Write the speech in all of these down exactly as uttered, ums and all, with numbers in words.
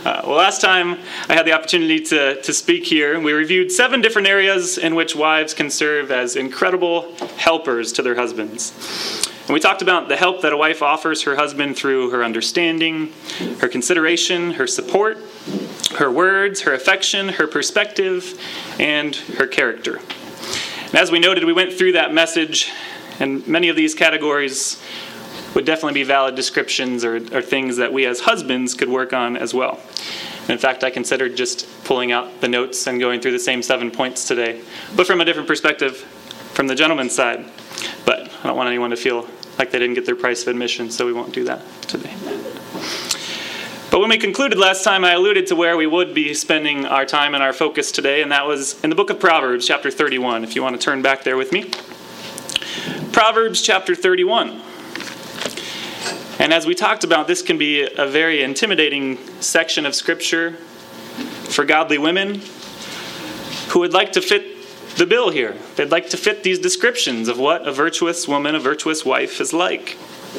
Uh, well, last time I had the opportunity to, to speak here, we reviewed seven different areas in which wives can serve as incredible helpers to their husbands. And we talked about the help that a wife offers her husband through her understanding, her consideration, her support, her words, her affection, her perspective, and her character. And as we noted, we went through that message, and many of these categories would definitely be valid descriptions or, or things that we as husbands could work on as well. And in fact, I considered just pulling out the notes and going through the same seven points today, but from a different perspective, from the gentleman's side. But I don't want anyone to feel like they didn't get their price of admission, so we won't do that today. But when we concluded last time, I alluded to where we would be spending our time and our focus today, and that was in the book of Proverbs, chapter thirty-one, if you want to turn back there with me. Proverbs chapter thirty-one. And as we talked about, this can be a very intimidating section of Scripture for godly women who would like to fit the bill here. They'd like to fit these descriptions of what a virtuous woman, a virtuous wife is like.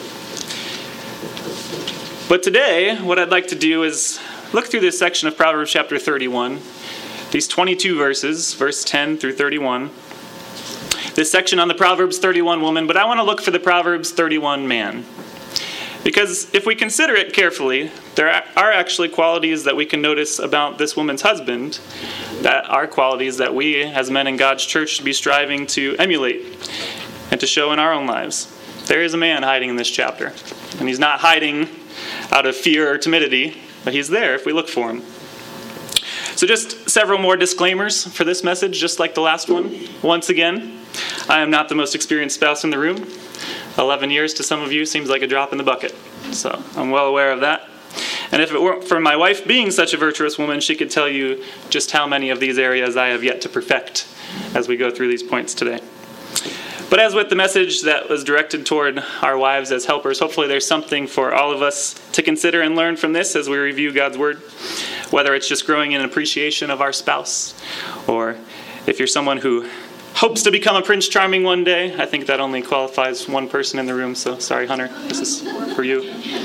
But today, what I'd like to do is look through this section of Proverbs chapter thirty-one, these twenty-two verses, verse ten through thirty-one. This section on the Proverbs thirty-one woman, but I want to look for the Proverbs thirty-one man. Because if we consider it carefully, there are actually qualities that we can notice about this woman's husband that are qualities that we, as men in God's church, should be striving to emulate and to show in our own lives. There is a man hiding in this chapter, and he's not hiding out of fear or timidity, but he's there if we look for him. So just several more disclaimers for this message, just like the last one. Once again, I am not the most experienced spouse in the room. eleven years to some of you seems like a drop in the bucket. So I'm well aware of that. And if it weren't for my wife being such a virtuous woman, she could tell you just how many of these areas I have yet to perfect as we go through these points today. But as with the message that was directed toward our wives as helpers, hopefully there's something for all of us to consider and learn from this as we review God's Word, whether it's just growing in appreciation of our spouse, or if you're someone who hopes to become a Prince Charming one day. I think that only qualifies one person in the room, so sorry, Hunter, this is for you.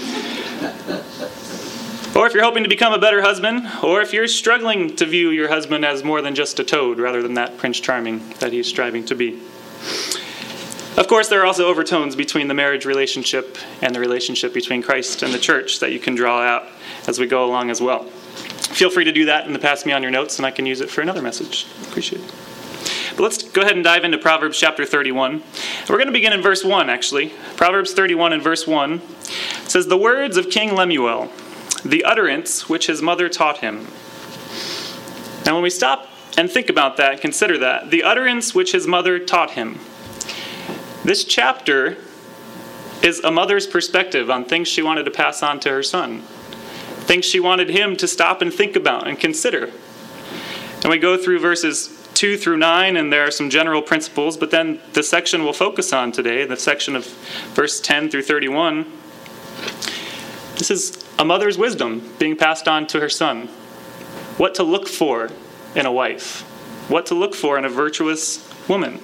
Or if you're hoping to become a better husband, or if you're struggling to view your husband as more than just a toad rather than that Prince Charming that he's striving to be. Of course, there are also overtones between the marriage relationship and the relationship between Christ and the church that you can draw out as we go along as well. Feel free to do that and to pass me on your notes, and I can use it for another message. Appreciate it. But let's go ahead and dive into Proverbs chapter thirty-one. We're going to begin in verse one, actually. Proverbs thirty-one and verse one says, "The words of King Lemuel, the utterance which his mother taught him." Now when we stop and think about that, consider that, the utterance which his mother taught him. This chapter is a mother's perspective on things she wanted to pass on to her son, things she wanted him to stop and think about and consider. And we go through verses two through nine, and there are some general principles, but then the section we'll focus on today, the section of verse ten through thirty-one, this is a mother's wisdom being passed on to her son. What to look for in a wife. What to look for in a virtuous woman.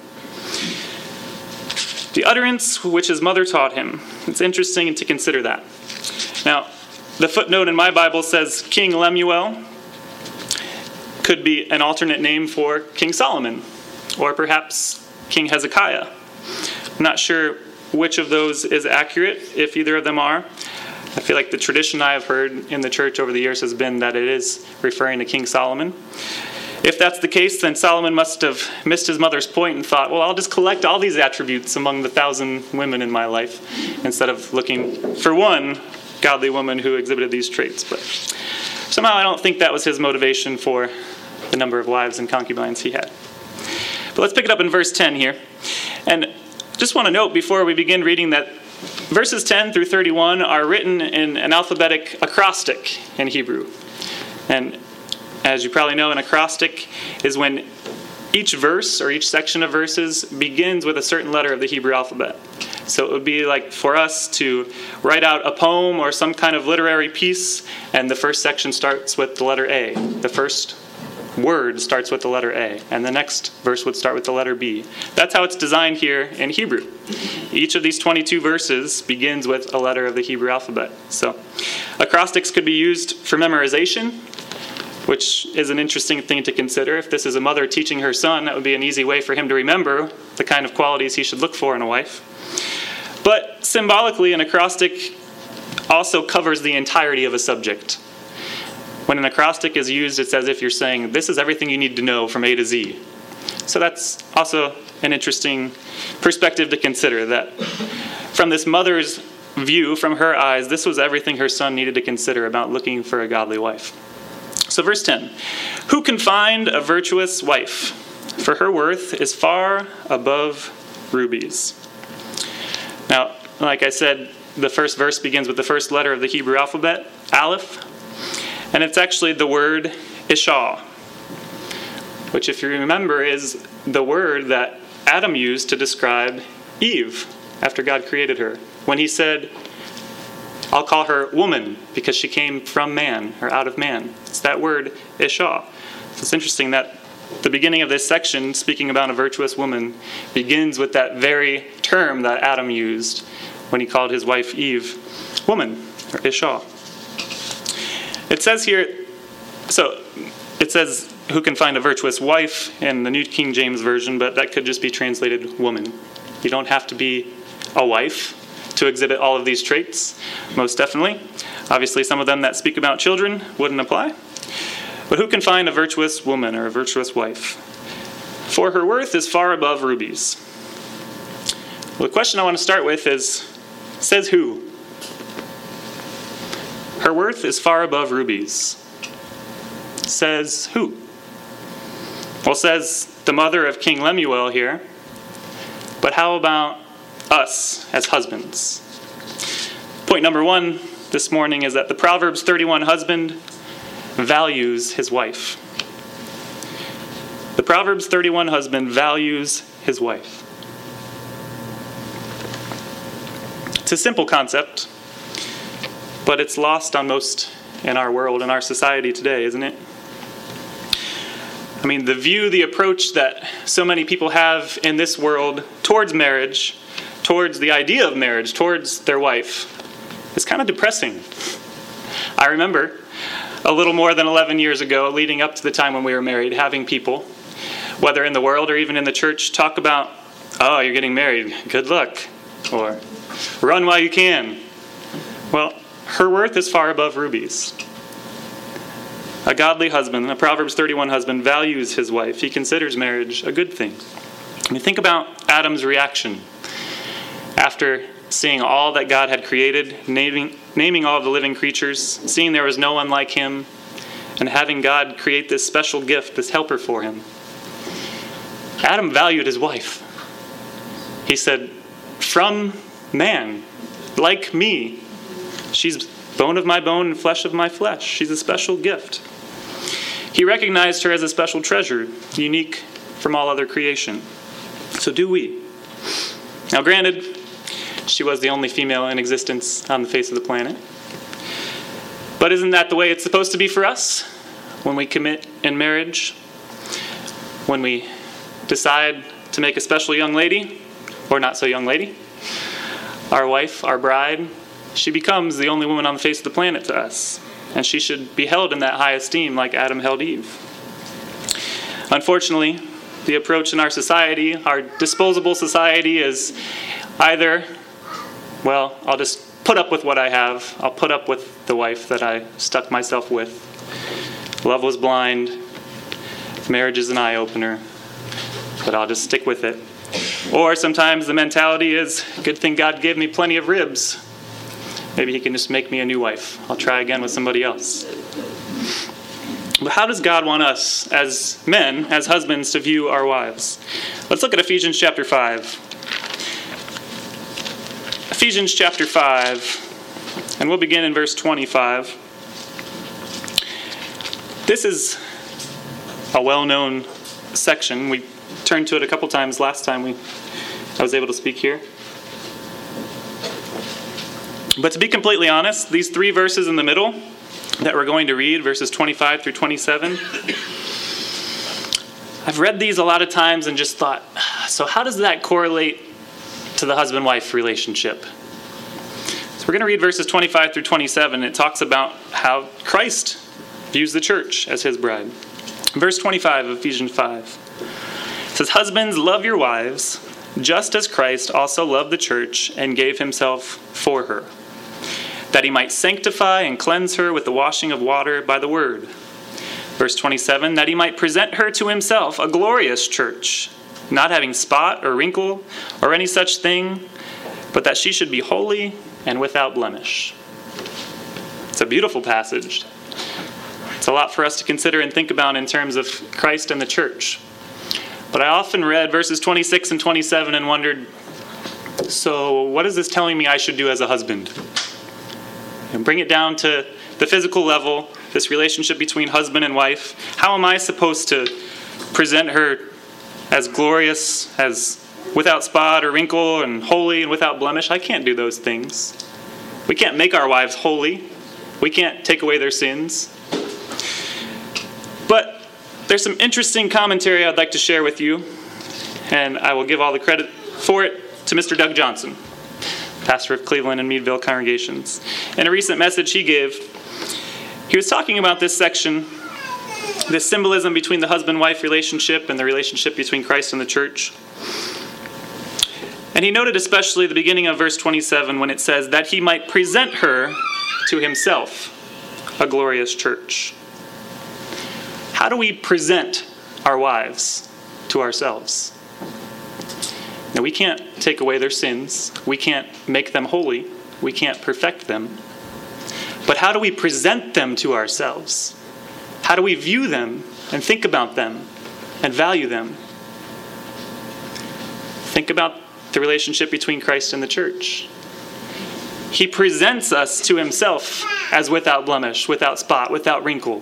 The utterance which his mother taught him. It's interesting to consider that. Now, the footnote in my Bible says King Lemuel. Could be an alternate name for King Solomon, or perhaps King Hezekiah. I'm not sure which of those is accurate, if either of them are. I feel like the tradition I have heard in the church over the years has been that it is referring to King Solomon. If that's the case, then Solomon must have missed his mother's point and thought, well, I'll just collect all these attributes among the thousand women in my life, instead of looking for one godly woman who exhibited these traits. But somehow I don't think that was his motivation for the number of wives and concubines he had. But let's pick it up in verse ten here. And just want to note before we begin reading that verses ten through thirty-one are written in an alphabetic acrostic in Hebrew. And as you probably know, an acrostic is when each verse or each section of verses begins with a certain letter of the Hebrew alphabet. So it would be like for us to write out a poem or some kind of literary piece, and the first section starts with the letter A, the first word starts with the letter A, and the next verse would start with the letter B. That's how it's designed here in Hebrew. Each of these twenty-two verses begins with a letter of the Hebrew alphabet. So acrostics could be used for memorization, which is an interesting thing to consider. If this is a mother teaching her son, that would be an easy way for him to remember the kind of qualities he should look for in a wife. But symbolically, an acrostic also covers the entirety of a subject. When an acrostic is used, it's as if you're saying, this is everything you need to know from A to Z. So that's also an interesting perspective to consider, that from this mother's view, from her eyes, this was everything her son needed to consider about looking for a godly wife. So verse ten, who can find a virtuous wife? For her worth is far above rubies. Now, like I said, the first verse begins with the first letter of the Hebrew alphabet, Aleph. And it's actually the word Isha, which, if you remember, is the word that Adam used to describe Eve after God created her. When he said, I'll call her woman because she came from man, or out of man. It's that word Isha. So it's interesting that the beginning of this section, speaking about a virtuous woman, begins with that very term that Adam used when he called his wife Eve woman, or Isha. It says here, so it says, who can find a virtuous wife in the New King James Version, but that could just be translated woman. You don't have to be a wife to exhibit all of these traits, most definitely. Obviously, some of them that speak about children wouldn't apply. But who can find a virtuous woman or a virtuous wife? For her worth is far above rubies. Well, the question I want to start with is, says who? Her worth is far above rubies. Says who? Well, says the mother of King Lemuel here. But how about us as husbands? Point number one this morning is that the Proverbs thirty-one husband values his wife. The Proverbs thirty-one husband values his wife. It's a simple concept, but it's lost on most in our world, in our society today, isn't it? I mean, the view, the approach that so many people have in this world towards marriage, towards the idea of marriage, towards their wife, is kind of depressing. I remember a little more than eleven years ago, leading up to the time when we were married, having people, whether in the world or even in the church, talk about, oh, you're getting married, good luck, or run while you can. Well, her worth is far above rubies. A godly husband, a Proverbs thirty-one husband, values his wife. He considers marriage a good thing. I mean, think about Adam's reaction after seeing all that God had created, naming, naming all of the living creatures, seeing there was no one like him, and having God create this special gift, this helper for him. Adam valued his wife. He said, from man, like me, she's bone of my bone and flesh of my flesh. She's a special gift. He recognized her as a special treasure, unique from all other creation. So do we. Now granted, she was the only female in existence on the face of the planet. But isn't that the way it's supposed to be for us? When we commit in marriage, when we decide to make a special young lady, or not so young lady, our wife, our bride, she becomes the only woman on the face of the planet to us. And she should be held in that high esteem like Adam held Eve. Unfortunately, the approach in our society, our disposable society, is either, well, I'll just put up with what I have. I'll put up with the wife that I stuck myself with. Love was blind. Marriage is an eye-opener. But I'll just stick with it. Or sometimes the mentality is, good thing God gave me plenty of ribs. Maybe he can just make me a new wife. I'll try again with somebody else. But how does God want us as men, as husbands, to view our wives? Let's look at Ephesians chapter five. Ephesians chapter five, and we'll begin in verse twenty-five. This is a well-known section. We turned to it a couple times last time we I was able to speak here. But to be completely honest, these three verses in the middle that we're going to read, verses twenty-five through twenty-seven, I've read these a lot of times and just thought, so how does that correlate to the husband-wife relationship? So we're going to read verses twenty-five through twenty-seven. It talks about how Christ views the church as his bride. Verse twenty-five of Ephesians five. It says, "Husbands, love your wives, just as Christ also loved the church and gave himself for her, that he might sanctify and cleanse her with the washing of water by the word." Verse twenty-seven, "That he might present her to himself a glorious church, not having spot or wrinkle or any such thing, but that she should be holy and without blemish." It's a beautiful passage. It's a lot for us to consider and think about in terms of Christ and the church. But I often read verses twenty-six and twenty-seven and wondered, so what is this telling me I should do as a husband? And bring it down to the physical level, this relationship between husband and wife. How am I supposed to present her as glorious, as without spot or wrinkle, and holy and without blemish? I can't do those things. We can't make our wives holy. We can't take away their sins. But there's some interesting commentary I'd like to share with you, and I will give all the credit for it to Mister Doug Johnson, pastor of Cleveland and Meadville congregations. In a recent message he gave, he was talking about this section, this symbolism between the husband-wife relationship and the relationship between Christ and the church. And he noted especially the beginning of verse twenty-seven when it says, "that he might present her to himself, a glorious church." How do we present our wives to ourselves? Now, we can't take away their sins. We can't make them holy. We can't perfect them. But how do we present them to ourselves? How do we view them and think about them and value them? Think about the relationship between Christ and the church. He presents us to himself as without blemish, without spot, without wrinkle.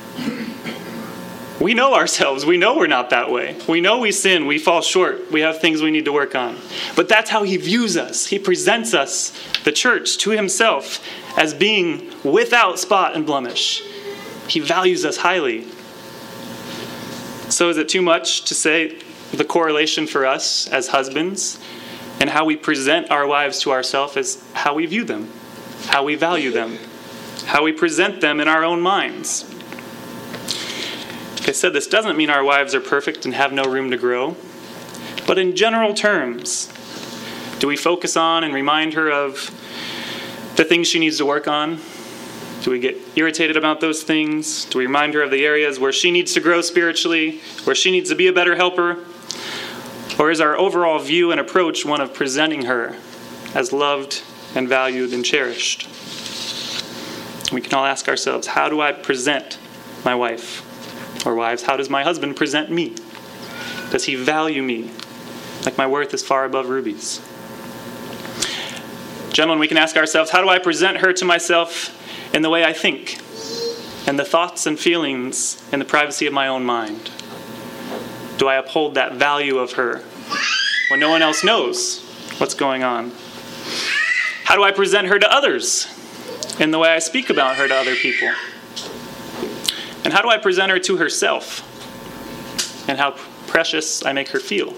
We know ourselves. We know we're not that way. We know we sin. We fall short. We have things we need to work on. But that's how he views us. He presents us, the church, to himself as being without spot and blemish. He values us highly. So is it too much to say the correlation for us as husbands and how we present our wives to ourselves is how we view them, how we value them, how we present them in our own minds? Like I said, this doesn't mean our wives are perfect and have no room to grow. But in general terms, do we focus on and remind her of the things she needs to work on? Do we get irritated about those things? Do we remind her of the areas where she needs to grow spiritually, where she needs to be a better helper? Or is our overall view and approach one of presenting her as loved and valued and cherished? We can all ask ourselves, how do I present my wife? Or wives, how does my husband present me? Does he value me like my worth is far above rubies? Gentlemen, we can ask ourselves, how do I present her to myself in the way I think, and the thoughts and feelings in the privacy of my own mind? Do I uphold that value of her when no one else knows what's going on? How do I present her to others in the way I speak about her to other people? And how do I present her to herself and how precious I make her feel?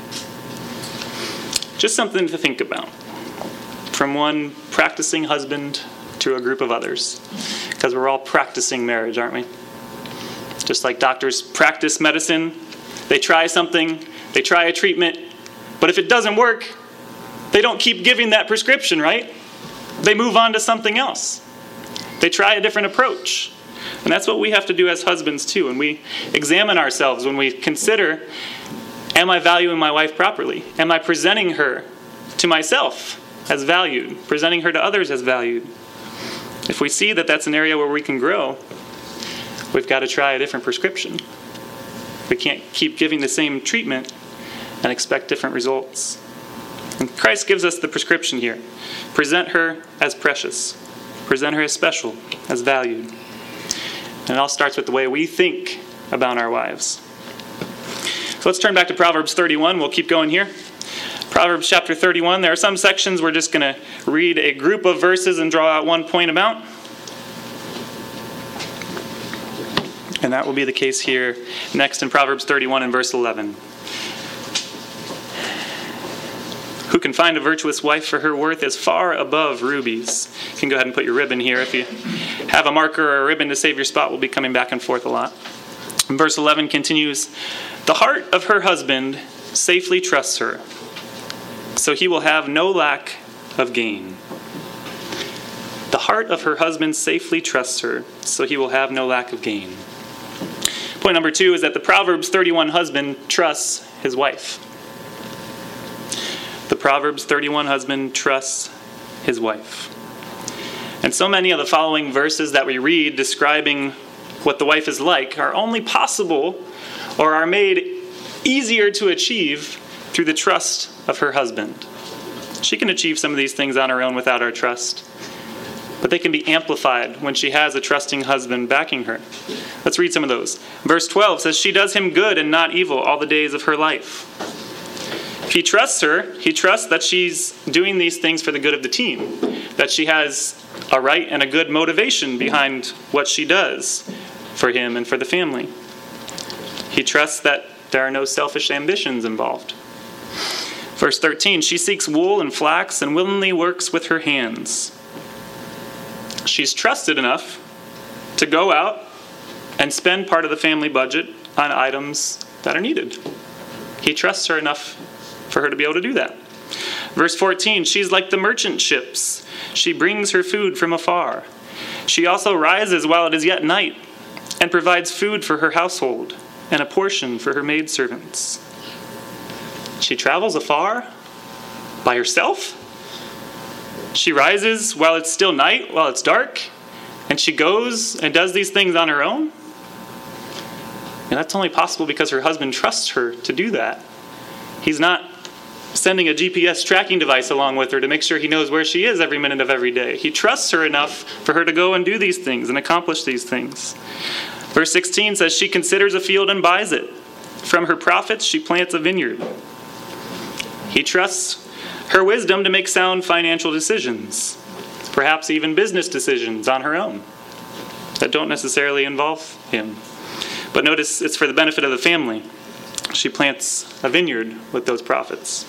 Just something to think about from one practicing husband to a group of others, because we're all practicing marriage, aren't we? Just like doctors practice medicine, they try something, they try a treatment, but if it doesn't work, they don't keep giving that prescription, right? They move on to something else. They try a different approach. And that's what we have to do as husbands too. And we examine ourselves when we consider, am I valuing my wife properly? Am I presenting her to myself as valued? Presenting her to others as valued? If we see that that's an area where we can grow, we've got to try a different prescription. We can't keep giving the same treatment and expect different results. And Christ gives us the prescription here. Present her as precious. Present her as special, as valued. And it all starts with the way we think about our wives. So let's turn back to Proverbs thirty-one. We'll keep going here. Proverbs chapter thirty-one. There are some sections we're just going to read a group of verses and draw out one point about. And that will be the case here next in Proverbs thirty-one and verse eleven. Who can find a virtuous wife, for her worth is far above rubies. You can go ahead and put your ribbon here. If you have a marker or a ribbon to save your spot, we'll be coming back and forth a lot. And verse eleven continues, the heart of her husband safely trusts her, so he will have no lack of gain. The heart of her husband safely trusts her, so he will have no lack of gain. Point number two is that the Proverbs thirty-one husband trusts his wife. The Proverbs thirty-one husband trusts his wife. And so many of the following verses that we read describing what the wife is like are only possible or are made easier to achieve through the trust of her husband. She can achieve some of these things on her own without our trust, but they can be amplified when she has a trusting husband backing her. Let's read some of those. Verse twelve says, she does him good and not evil all the days of her life. If he trusts her, he trusts that she's doing these things for the good of the team, that she has a right and a good motivation behind what she does for him and for the family. He trusts that there are no selfish ambitions involved. Verse thirteen, she seeks wool and flax and willingly works with her hands. She's trusted enough to go out and spend part of the family budget on items that are needed. He trusts her enough for her to be able to do that. Verse fourteen, she's like the merchant ships. She brings her food from afar. She also rises while it is yet night and provides food for her household and a portion for her maidservants. She travels afar by herself. She rises while it's still night, while it's dark, and she goes and does these things on her own. And that's only possible because her husband trusts her to do that. He's not sending a G P S tracking device along with her to make sure he knows where she is every minute of every day. He trusts her enough for her to go and do these things and accomplish these things. Verse sixteen says, she considers a field and buys it. From her profits she plants a vineyard. He trusts her wisdom to make sound financial decisions, perhaps even business decisions on her own that don't necessarily involve him. But notice it's for the benefit of the family. She plants a vineyard with those profits.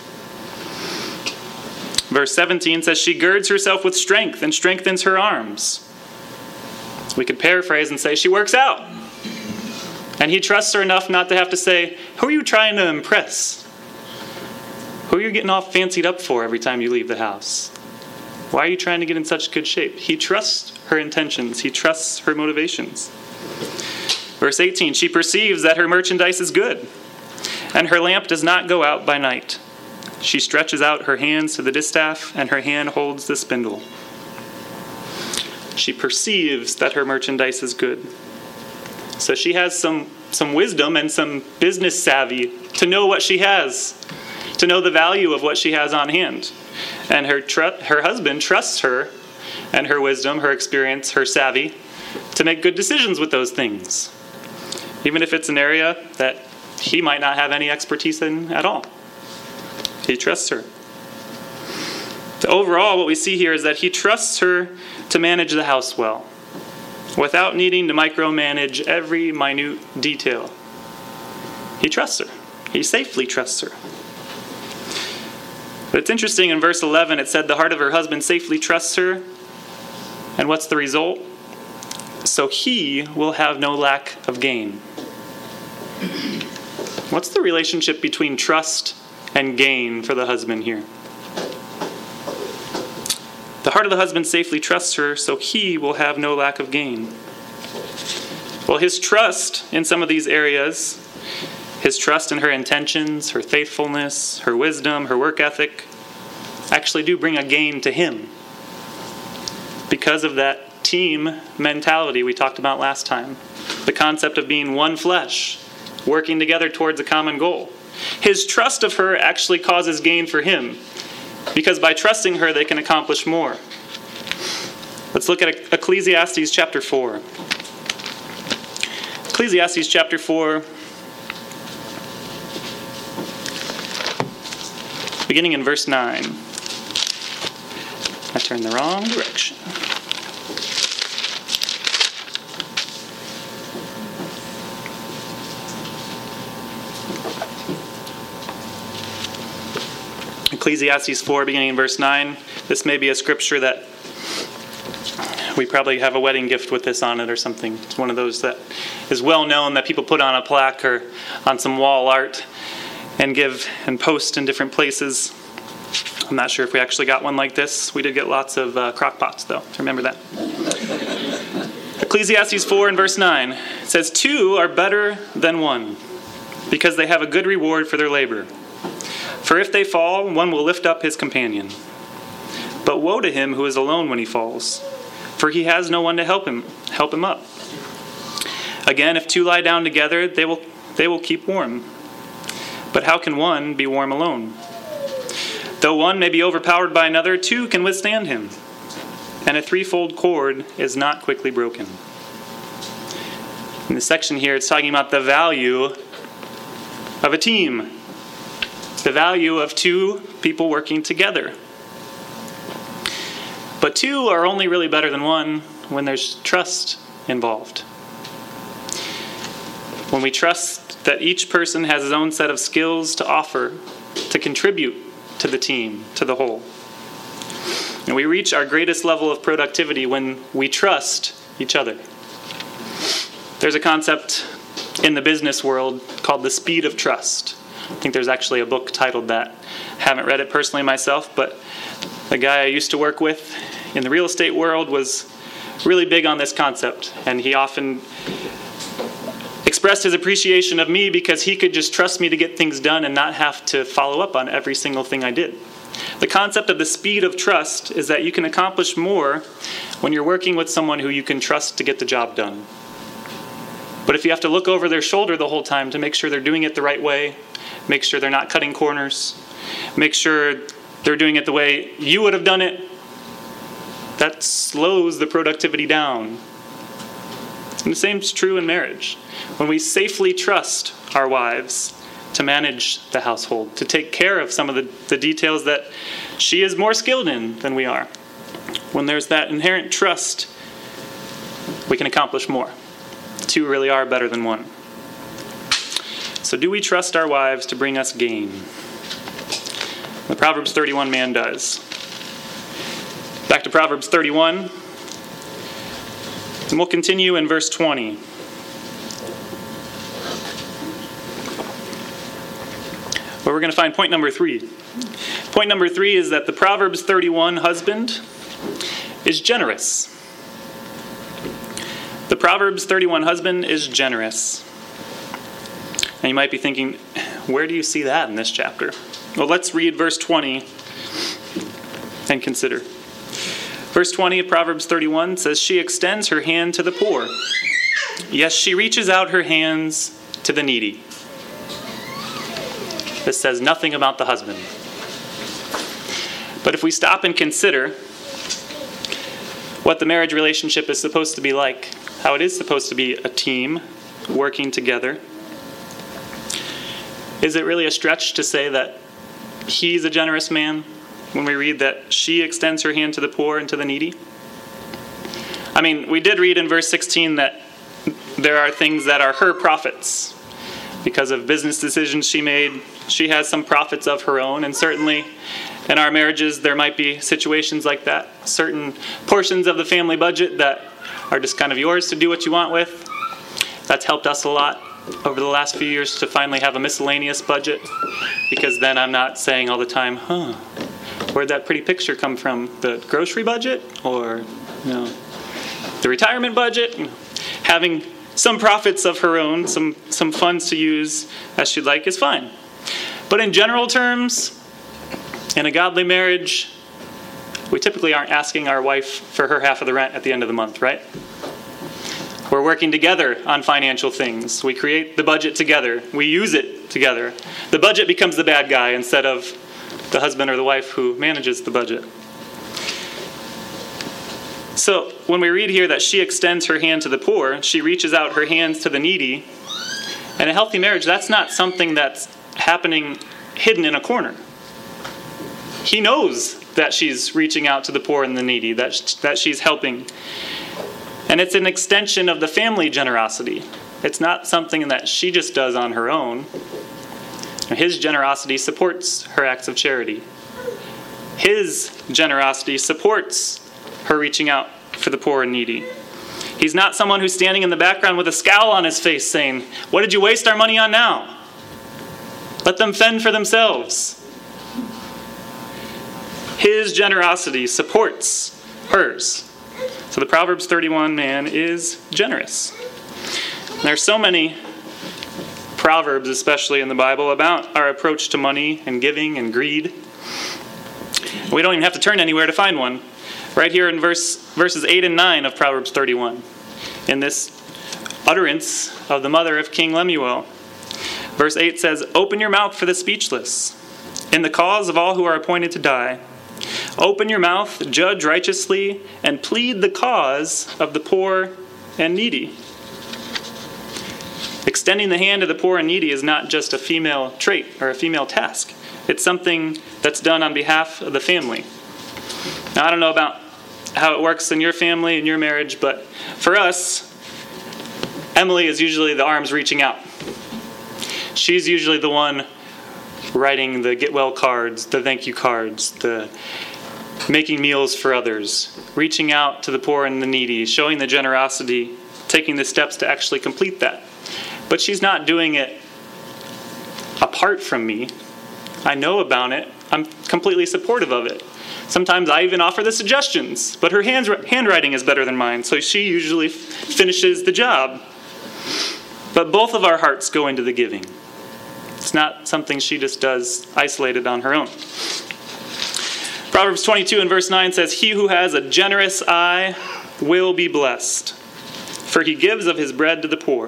Verse seventeen says, she girds herself with strength and strengthens her arms. We could paraphrase and say she works out. And he trusts her enough not to have to say, who are you trying to impress? Who are you getting all fancied up for every time you leave the house? Why are you trying to get in such good shape? He trusts her intentions. He trusts her motivations. Verse eighteen, she perceives that her merchandise is good, and her lamp does not go out by night. She stretches out her hands to the distaff, and her hand holds the spindle. She perceives that her merchandise is good. So she has some, some wisdom and some business savvy to know what she has, to know the value of what she has on hand. And her tr- her husband trusts her and her wisdom, her experience, her savvy, to make good decisions with those things, even if it's an area that he might not have any expertise in at all. He trusts her. So overall, what we see here is that he trusts her to manage the house well, without needing to micromanage every minute detail. He trusts her. He safely trusts her. But it's interesting, in verse eleven, it said the heart of her husband safely trusts her. And what's the result? So he will have no lack of gain. What's the relationship between trust and gain for the husband here? The heart of the husband safely trusts her, so he will have no lack of gain. Well, his trust in some of these areas, his trust in her intentions, her faithfulness, her wisdom, her work ethic, actually do bring a gain to him because of that team mentality we talked about last time. The concept of being one flesh, working together towards a common goal. His trust of her actually causes gain for him, because by trusting her, they can accomplish more. Let's look at Ecclesiastes chapter four. Ecclesiastes chapter four, beginning in verse nine. I turned the wrong direction. Ecclesiastes four, beginning in verse nine. This may be a scripture that we probably have a wedding gift with this on it or something. It's one of those that is well known that people put on a plaque or on some wall art and give and post in different places. I'm not sure if we actually got one like this. We did get lots of uh, crock pots, though. Remember that. Ecclesiastes four and verse nine. It says, two are better than one, because they have a good reward for their labor. For if they fall, one will lift up his companion. But woe to him who is alone when he falls, for he has no one to help him help him up. Again, if two lie down together, they will they will keep warm. But how can one be warm alone? Though one may be overpowered by another, two can withstand him. And a threefold cord is not quickly broken. In this section here, it's talking about the value of a team. The value of two people working together. But two are only really better than one when there's trust involved. When we trust that each person has his own set of skills to offer, to contribute to the team, to the whole. And we reach our greatest level of productivity when we trust each other. There's a concept in the business world called the speed of trust. I think there's actually a book titled that. Haven't read it personally myself, but the guy I used to work with in the real estate world was really big on this concept, and he often expressed his appreciation of me because he could just trust me to get things done and not have to follow up on every single thing I did. The concept of the speed of trust is that you can accomplish more when you're working with someone who you can trust to get the job done. But if you have to look over their shoulder the whole time to make sure they're doing it the right way, make sure they're not cutting corners, make sure they're doing it the way you would have done it, that slows the productivity down. And the same is true in marriage. When we safely trust our wives to manage the household, to take care of some of the, the details that she is more skilled in than we are, when there's that inherent trust, we can accomplish more. Two really are better than one. So do we trust our wives to bring us gain? The Proverbs thirty-one man does. Back to Proverbs thirty-one. And we'll continue in verse twenty. Where we're going to find point number three. Point number three is that the Proverbs thirty-one husband is generous. The Proverbs thirty-one husband is generous. And you might be thinking, where do you see that in this chapter? Well, let's read verse twenty and consider. Verse twenty of Proverbs thirty-one says, she extends her hand to the poor. Yes, she reaches out her hands to the needy. This says nothing about the husband. But if we stop and consider what the marriage relationship is supposed to be like, how it is supposed to be a team working together, is it really a stretch to say that he's a generous man when we read that she extends her hand to the poor and to the needy? I mean, we did read in verse sixteen that there are things that are her profits. Because of business decisions she made, she has some profits of her own, and certainly in our marriages there might be situations like that. Certain portions of the family budget that are just kind of yours to do what you want with. That's helped us a lot over the last few years to finally have a miscellaneous budget, because then I'm not saying all the time, huh, where'd that pretty picture come from? The grocery budget or you know, the retirement budget? You know, having some profits of her own, some, some funds to use as she'd like is fine. But in general terms, in a godly marriage, we typically aren't asking our wife for her half of the rent at the end of the month, right? We're working together on financial things. We create the budget together. We use it together. The budget becomes the bad guy instead of the husband or the wife who manages the budget. So when we read here that she extends her hand to the poor, she reaches out her hands to the needy, in a healthy marriage, that's not something that's happening hidden in a corner. He knows that she's reaching out to the poor and the needy, that, that she's helping. And it's an extension of the family generosity. It's not something that she just does on her own. His generosity supports her acts of charity. His generosity supports her reaching out for the poor and needy. He's not someone who's standing in the background with a scowl on his face saying, "What did you waste our money on now? Let them fend for themselves." His generosity supports hers. So the Proverbs thirty-one man is generous. And there are so many proverbs, especially in the Bible, about our approach to money and giving and greed. We don't even have to turn anywhere to find one. Right here in verse verses eight and nine of Proverbs thirty-one, in this utterance of the mother of King Lemuel. Verse eight says, "Open your mouth for the speechless, in the cause of all who are appointed to die. Open your mouth, judge righteously, and plead the cause of the poor and needy." Extending the hand to the poor and needy is not just a female trait or a female task. It's something that's done on behalf of the family. Now, I don't know about how it works in your family and your marriage, but for us, Emily is usually the arms reaching out. She's usually the one writing the get well cards, the thank you cards, the making meals for others, reaching out to the poor and the needy, showing the generosity, taking the steps to actually complete that. But she's not doing it apart from me. I know about it. I'm completely supportive of it. Sometimes I even offer the suggestions, but her hands, handwriting is better than mine, so she usually f- finishes the job. But both of our hearts go into the giving. It's not something she just does isolated on her own. Proverbs twenty-two and verse nine says, "He who has a generous eye will be blessed, for he gives of his bread to the poor."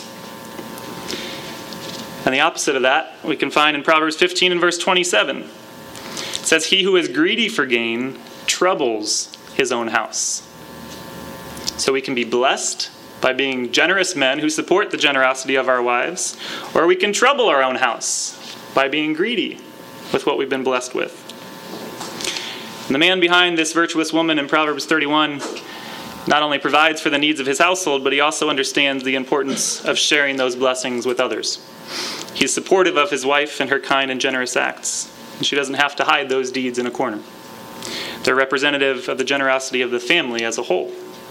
And the opposite of that we can find in Proverbs fifteen and verse twenty-seven. It says, "He who is greedy for gain troubles his own house." So we can be blessed by being generous men who support the generosity of our wives, or we can trouble our own house by being greedy with what we've been blessed with. And the man behind this virtuous woman in Proverbs thirty-one not only provides for the needs of his household, but he also understands the importance of sharing those blessings with others. He's supportive of his wife and her kind and generous acts, and she doesn't have to hide those deeds in a corner. They're representative of the generosity of the family as a whole.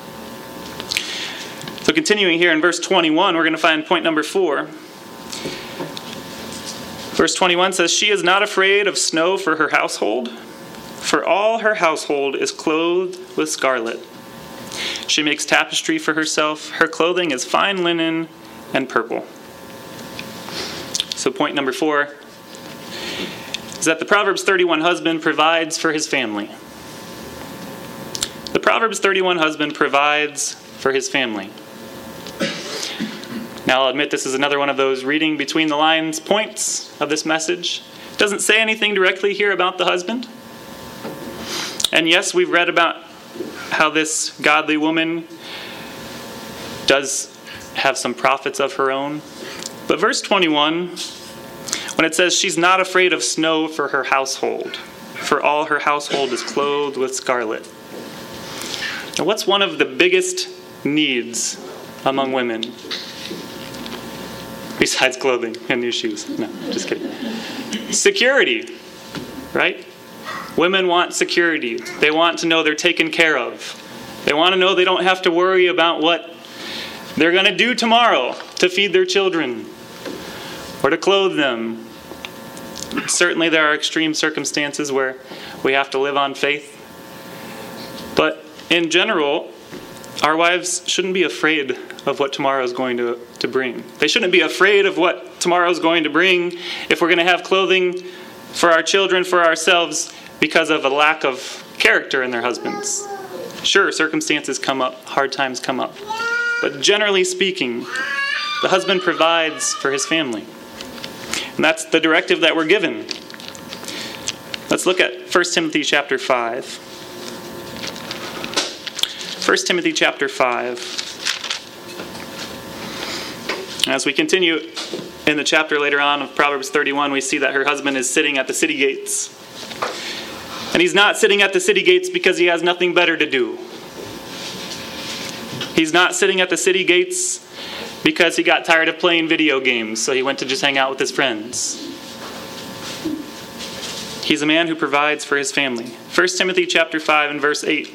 So continuing here in verse twenty-one, we're going to find point number four. Verse twenty-one says, "She is not afraid of snow for her household, for all her household is clothed with scarlet. She makes tapestry for herself. Her clothing is fine linen and purple." So point number four is that the Proverbs thirty-one husband provides for his family. The Proverbs thirty-one husband provides for his family. Now, I'll admit this is another one of those reading between the lines points of this message. It doesn't say anything directly here about the husband. And yes, we've read about how this godly woman does have some profits of her own. But verse twenty-one, when it says she's not afraid of snow for her household, for all her household is clothed with scarlet. Now, what's one of the biggest needs among women? Besides clothing and new shoes. No, just kidding. Security, right? Women want security. They want to know they're taken care of. They want to know they don't have to worry about what they're going to do tomorrow to feed their children or to clothe them. Certainly there are extreme circumstances where we have to live on faith. But in general, our wives shouldn't be afraid of what tomorrow is going to, to bring. They shouldn't be afraid of what tomorrow is going to bring if we're going to have clothing for our children, for ourselves, because of a lack of character in their husbands. Sure, circumstances come up, hard times come up. But generally speaking, the husband provides for his family. And that's the directive that we're given. Let's look at First Timothy chapter five. First Timothy chapter five. As we continue in the chapter later on of Proverbs thirty-one, we see that her husband is sitting at the city gates. And he's not sitting at the city gates because he has nothing better to do. He's not sitting at the city gates because he got tired of playing video games, so he went to just hang out with his friends. He's a man who provides for his family. First Timothy chapter five and verse eight.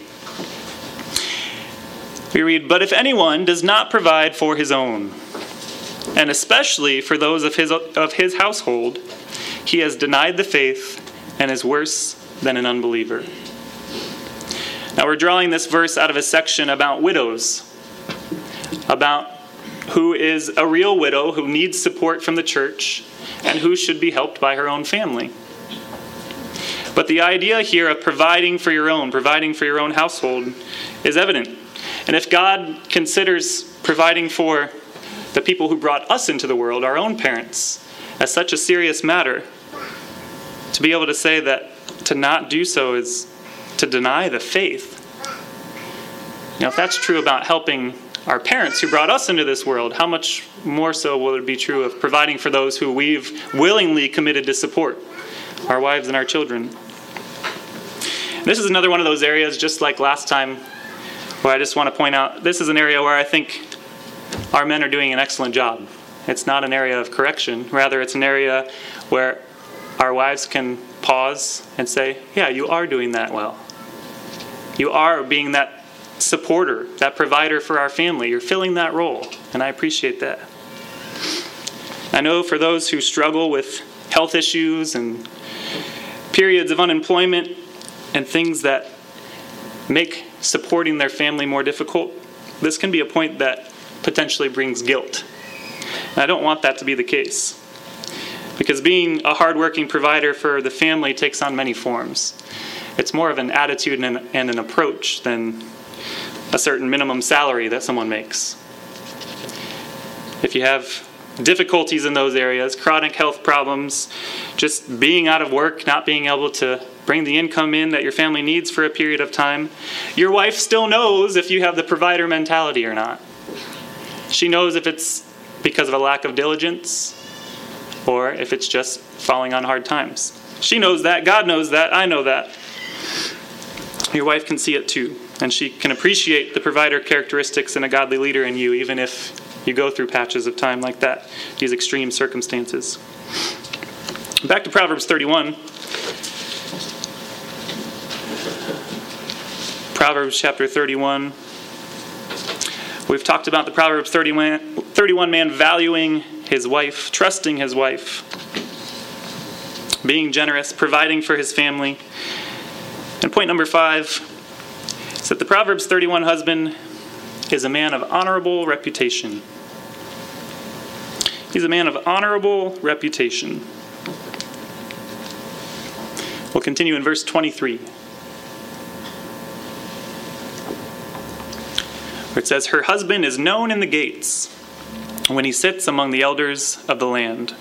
We read, "But if anyone does not provide for his own, and especially for those of his of his household, he has denied the faith and is worse than an unbeliever." Now we're drawing this verse out of a section about widows, about who is a real widow who needs support from the church and who should be helped by her own family. But the idea here of providing for your own, providing for your own household is evident. And if God considers providing for the people who brought us into the world, our own parents, as such a serious matter, to be able to say that to not do so is to deny the faith. You know, if that's true about helping our parents who brought us into this world, how much more so will it be true of providing for those who we've willingly committed to support, our wives and our children? This is another one of those areas, just like last time, where I just want to point out, this is an area where I think our men are doing an excellent job. It's not an area of correction. Rather, it's an area where our wives can pause and say, yeah, you are doing that well. You are being that supporter, that provider for our family. You're filling that role, and I appreciate that. I know for those who struggle with health issues and periods of unemployment and things that make supporting their family more difficult, this can be a point that potentially brings guilt. And I don't want that to be the case, because being a hardworking provider for the family takes on many forms. It's more of an attitude and an, and an approach than a certain minimum salary that someone makes. If you have difficulties in those areas, chronic health problems, just being out of work, not being able to bring the income in that your family needs for a period of time, your wife still knows if you have the provider mentality or not. She knows if it's because of a lack of diligence or if it's just falling on hard times. She knows that. God knows that. I know that. Your wife can see it too, and she can appreciate the provider characteristics in a godly leader in you, even if you go through patches of time like that, these extreme circumstances. Back to Proverbs thirty-one. Proverbs chapter thirty-one. We've talked about the Proverbs thirty-one man valuing his wife, trusting his wife, being generous, providing for his family. And point number five is that the Proverbs thirty-one husband is a man of honorable reputation. He's a man of honorable reputation. We'll continue in verse twenty-three, where it says, "Her husband is known in the gates when he sits among the elders of the land."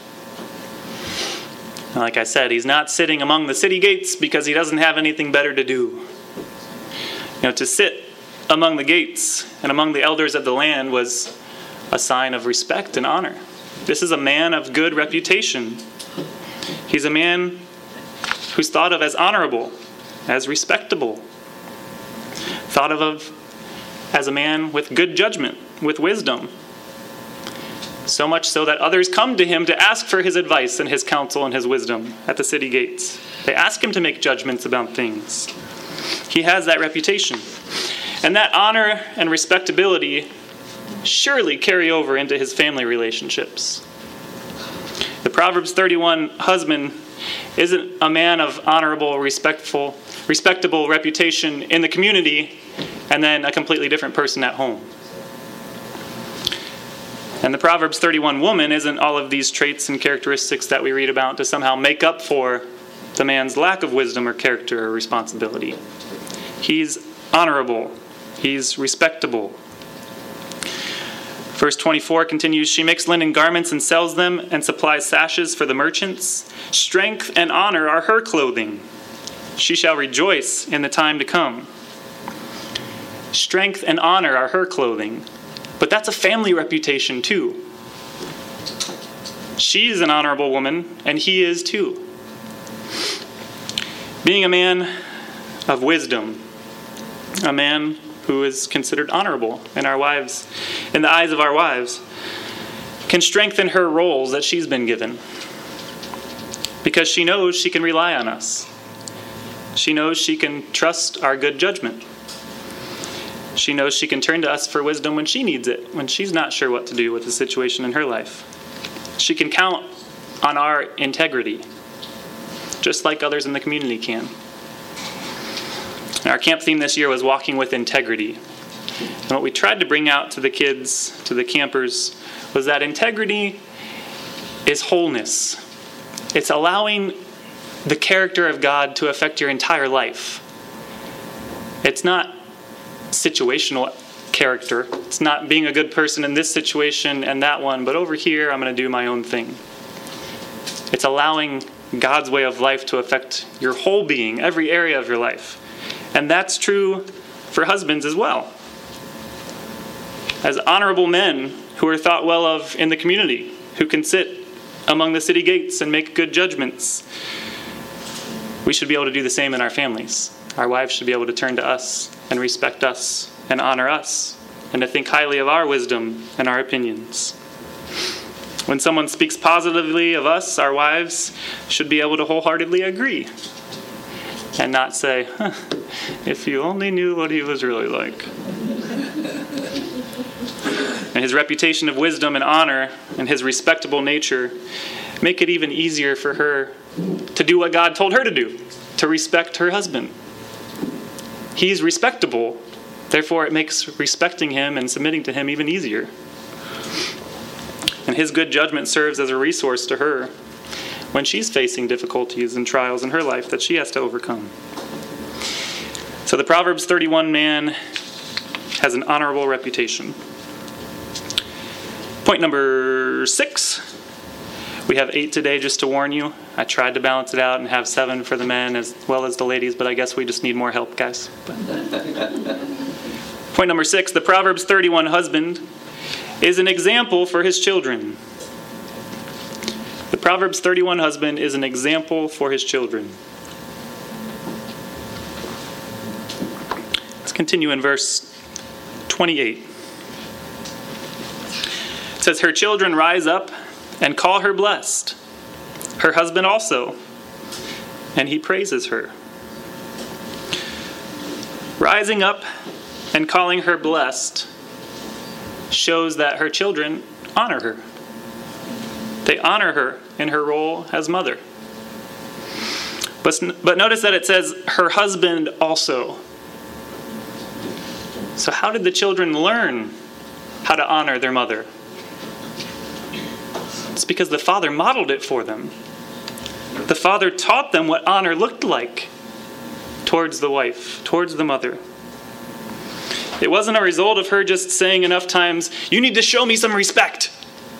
Like I said, he's not sitting among the city gates because he doesn't have anything better to do. You know, to sit among the gates and among the elders of the land was a sign of respect and honor. This is a man of good reputation. He's a man who's thought of as honorable, as respectable, thought of as a man with good judgment, with wisdom. So much so that others come to him to ask for his advice and his counsel and his wisdom at the city gates. They ask him to make judgments about things. He has that reputation. And that honor and respectability surely carry over into his family relationships. The Proverbs thirty-one husband isn't a man of honorable, respectful, respectable reputation in the community and then a completely different person at home. And the Proverbs thirty-one woman isn't all of these traits and characteristics that we read about to somehow make up for the man's lack of wisdom or character or responsibility. He's honorable. He's respectable. Verse twenty-four continues, "She makes linen garments and sells them and supplies sashes for the merchants. Strength and honor are her clothing. She shall rejoice in the time to come." Strength and honor are her clothing. But that's a family reputation too. She's an honorable woman, and he is too. Being a man of wisdom, a man who is considered honorable in our wives, in the eyes of our wives, can strengthen her roles that she's been given. because she knows she can rely on us. She knows she can trust our good judgment. She knows she can turn to us for wisdom when she needs it, when she's not sure what to do with the situation in her life. She can count on our integrity, just like others in the community can. Our camp theme this year was walking with integrity. And what we tried to bring out to the kids, to the campers, was that integrity is wholeness. It's allowing the character of God to affect your entire life. It's not situational character. It's not being a good person in this situation and that one, but over here I'm going to do my own thing. It's allowing God's way of life to affect your whole being, every area of your life. And that's true for husbands as well. As honorable men who are thought well of in the community, who can sit among the city gates and make good judgments, we should be able to do the same in our families. Our wives should be able to turn to us and respect us and honor us and to think highly of our wisdom and our opinions. When someone speaks positively of us, our wives should be able to wholeheartedly agree and not say, huh, if you only knew what he was really like. And his reputation of wisdom and honor and his respectable nature make it even easier for her to do what God told her to do, to respect her husband. He's respectable, therefore it makes respecting him and submitting to him even easier. And his good judgment serves as a resource to her when she's facing difficulties and trials in her life that she has to overcome. So the Proverbs thirty-one man has an honorable reputation. Point number six. We have eight today, just to warn you. I tried to balance it out and have seven for the men as well as the ladies, but I guess we just need more help, guys. Point number six, the Proverbs thirty-one husband is an example for his children. The Proverbs thirty-one husband is an example for his children. Let's continue in verse twenty-eight. It says, her children rise up and call her blessed, her husband also, and he praises her. Rising up and calling her blessed shows that her children honor her. They honor her in her role as mother. But, but notice that it says her husband also. So how did the children learn how to honor their mother? It's because the father modeled it for them. The father taught them what honor looked like towards the wife, towards the mother. It wasn't a result of her just saying enough times, you need to show me some respect.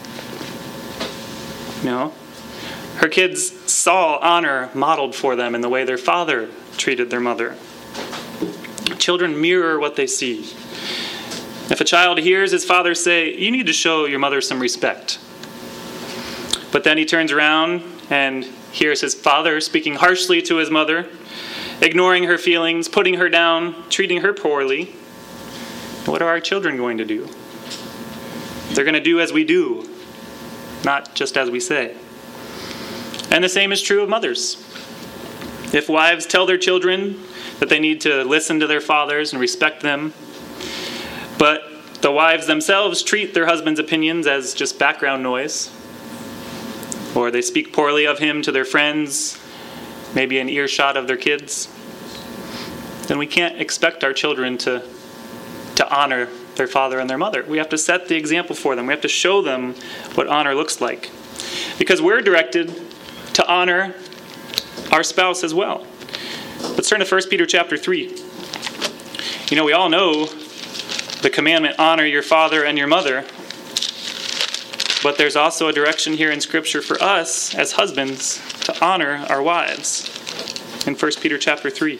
No. Her kids saw honor modeled for them in the way their father treated their mother. Children mirror what they see. If a child hears his father say, you need to show your mother some respect, but then he turns around and hears his father speaking harshly to his mother, ignoring her feelings, putting her down, treating her poorly, what are our children going to do? They're going to do as we do, not just as we say. And the same is true of mothers. If wives tell their children that they need to listen to their fathers and respect them, but the wives themselves treat their husband's opinions as just background noise, or they speak poorly of him to their friends, maybe an earshot of their kids, then we can't expect our children to, to honor their father and their mother. We have to set the example for them. We have to show them what honor looks like. Because we're directed to honor our spouse as well. Let's turn to First Peter chapter three. You know, we all know the commandment, honor your father and your mother. But there's also a direction here in Scripture for us as husbands to honor our wives. In First Peter chapter three.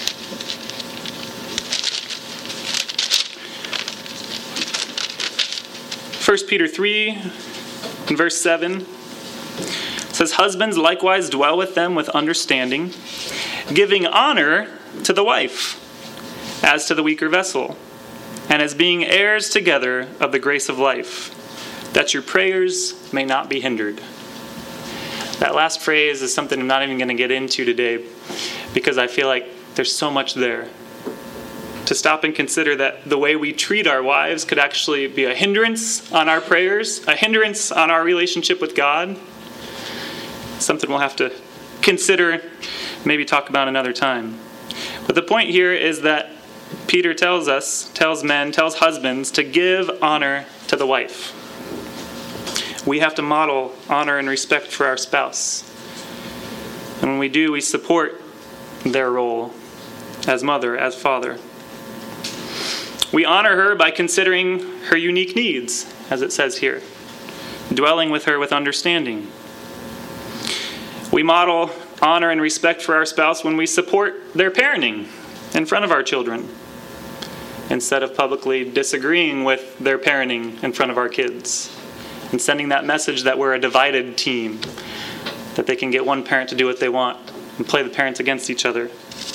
First Peter three, in verse seven, it says, husbands likewise dwell with them with understanding, giving honor to the wife, as to the weaker vessel, and as being heirs together of the grace of life, that your prayers may not be hindered. That last phrase is something I'm not even going to get into today because I feel like there's so much there. To stop and consider that the way we treat our wives could actually be a hindrance on our prayers, a hindrance on our relationship with God. Something we'll have to consider, maybe talk about another time. But the point here is that Peter tells us, tells men, tells husbands to give honor to the wife. We have to model honor and respect for our spouse. And when we do, we support their role as mother, as father. We honor her by considering her unique needs, as it says here, dwelling with her with understanding. We model honor and respect for our spouse when we support their parenting in front of our children, instead of publicly disagreeing with their parenting in front of our kids and sending that message that we're a divided team, that they can get one parent to do what they want and play the parents against each other.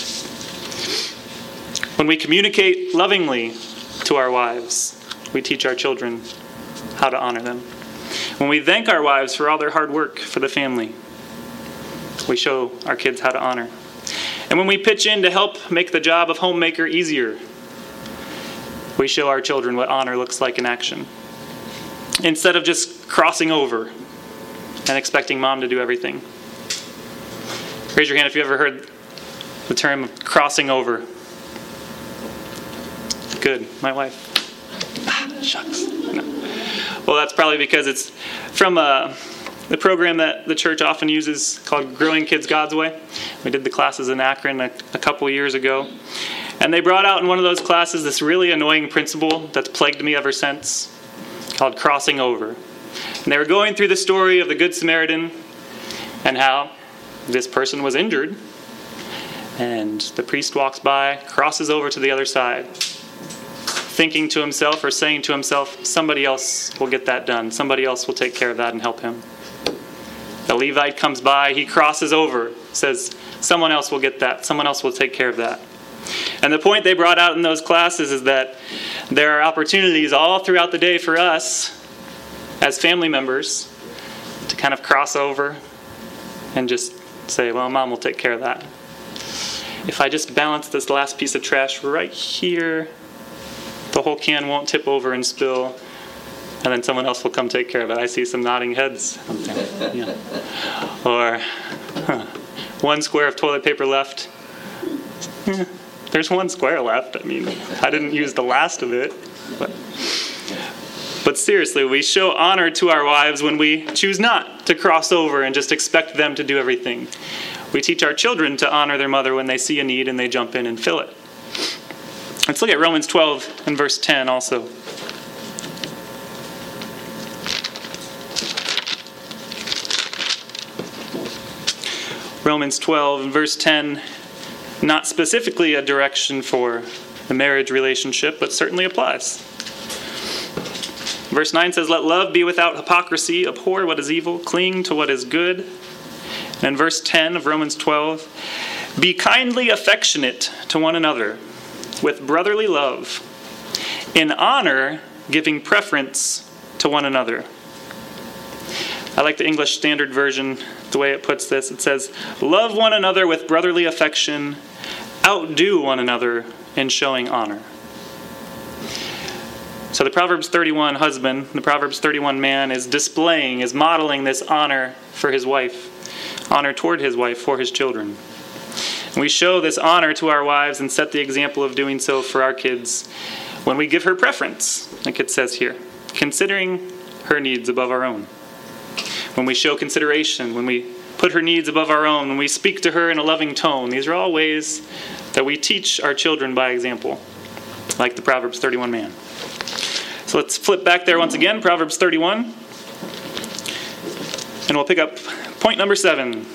When we communicate lovingly to our wives, we teach our children how to honor them. When we thank our wives for all their hard work for the family, we show our kids how to honor. And when we pitch in to help make the job of homemaker easier, we show our children what honor looks like in action. Instead of just crossing over and expecting mom to do everything. Raise your hand if you ever heard the term crossing over. Good, my wife. Ah, shucks. No. Well, that's probably because it's from uh, the program that the church often uses called Growing Kids God's Way. We did the classes in Akron a, a couple years ago. And they brought out in one of those classes this really annoying principle that's plagued me ever since, called crossing over. And they were going through the story of the Good Samaritan and how this person was injured. And the priest walks by, crosses over to the other side, thinking to himself or saying to himself, somebody else will get that done. Somebody else will take care of that and help him. The Levite comes by, he crosses over, says, someone else will get that. Someone else will take care of that. And the point they brought out in those classes is that there are opportunities all throughout the day for us as family members to kind of cross over and just say, well, mom will take care of that. If I just balance this last piece of trash right here, the whole can won't tip over and spill, and then someone else will come take care of it. I see some nodding heads. Yeah. Or huh, one square of toilet paper left. Yeah. There's one square left. I mean, I didn't use the last of it. But, but seriously, we show honor to our wives when we choose not to cross over and just expect them to do everything. We teach our children to honor their mother when they see a need and they jump in and fill it. Let's look at Romans twelve and verse ten also. Romans twelve and verse ten, not specifically a direction for the marriage relationship, but certainly applies. Verse nine says, let love be without hypocrisy, abhor what is evil, cling to what is good. And in verse ten of Romans twelve, be kindly affectionate to one another with brotherly love, in honor giving preference to one another. I like the English Standard Version, the way it puts this. It says, love one another with brotherly affection, outdo one another in showing honor. So the Proverbs thirty-one husband, the Proverbs thirty-one man is displaying, is modeling this honor for his wife, honor toward his wife for his children. And we show this honor to our wives and set the example of doing so for our kids when we give her preference, like it says here, considering her needs above our own. When we show consideration, when we put her needs above our own, when we speak to her in a loving tone, these are all ways that we teach our children by example, like the Proverbs thirty-one man. So let's flip back there once again, Proverbs thirty-one, and we'll pick up point number seven.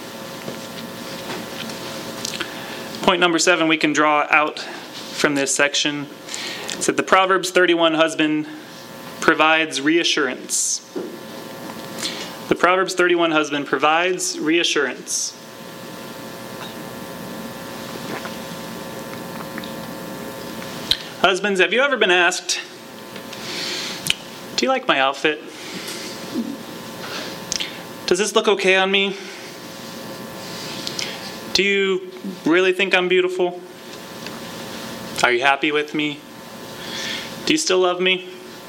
Point number seven we can draw out from this section is that the Proverbs thirty-one husband provides reassurance. The Proverbs thirty-one husband provides reassurance. Husbands, have you ever been asked, do you like my outfit? Does this look okay on me? Do you really think I'm beautiful? Are you happy with me? Do you still love me?